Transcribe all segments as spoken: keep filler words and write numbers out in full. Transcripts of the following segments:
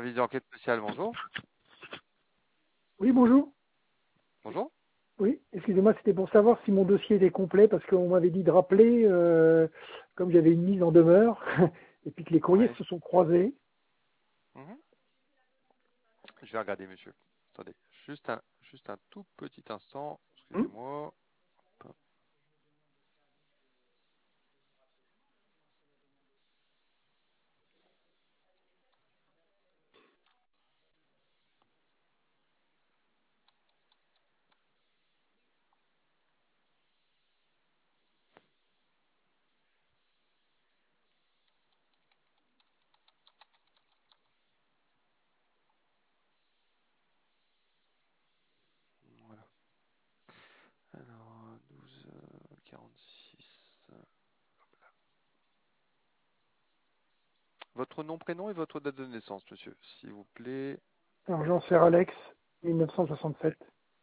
Service d'enquête spéciale, bonjour. Oui, bonjour. Bonjour. Oui, excusez-moi, c'était pour savoir si mon dossier était complet, parce qu'on m'avait dit de rappeler, euh, comme j'avais une mise en demeure, et puis que les courriers Ouais. se sont croisés. Mhm. Je vais regarder, monsieur. Attendez, juste un, juste un tout petit instant. Hmm. Excusez-moi. Hop. Voilà. Alors, douze quarante-six. Votre nom, prénom et votre date de naissance, monsieur, s'il vous plaît. Alors, j'en sers Alex, mille neuf cent soixante-sept.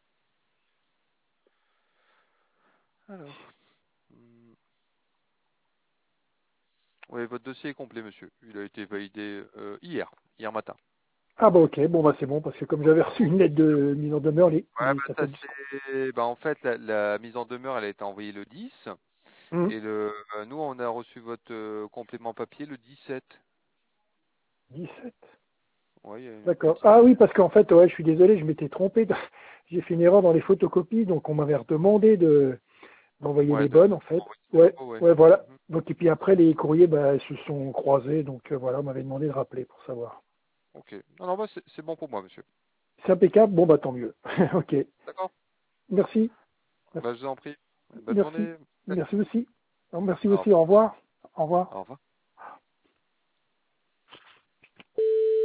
Alors. hmm. Oui, votre dossier est complet, monsieur. Il a été validé euh, hier, hier matin. Ah bah ok, bon bah c'est bon, parce que comme j'avais reçu une lettre de mise en demeure, les, Ouais, les, bah ça ça fait... c'est. Bah en fait, la, la mise en demeure, elle a été envoyée le dix. Hmm. Et le, euh, nous, on a reçu votre euh, complément papier le dix-sept. dix-sept. Oui, il y a une D'accord. petite. Ah oui, parce qu'en fait, ouais, je suis désolé, je m'étais trompé. J'ai fait une erreur dans les photocopies, donc on m'avait redemandé de d'envoyer Ouais, les de, bonnes en fait. envoyer des Ouais, nouveaux, ouais. ouais, voilà. Mhm. Donc et puis après les courriers bah, se sont croisés, donc euh, voilà, on m'avait demandé de rappeler pour savoir. Ok. Non, non, bah, c'est c'est bon pour moi, monsieur. C'est impeccable, bon bah tant mieux. Ok. D'accord. Merci. Bah, je vous en prie. Bonne Merci. journée. Merci aussi. Alors, merci Au aussi, revoir. au revoir. Au revoir. Au revoir.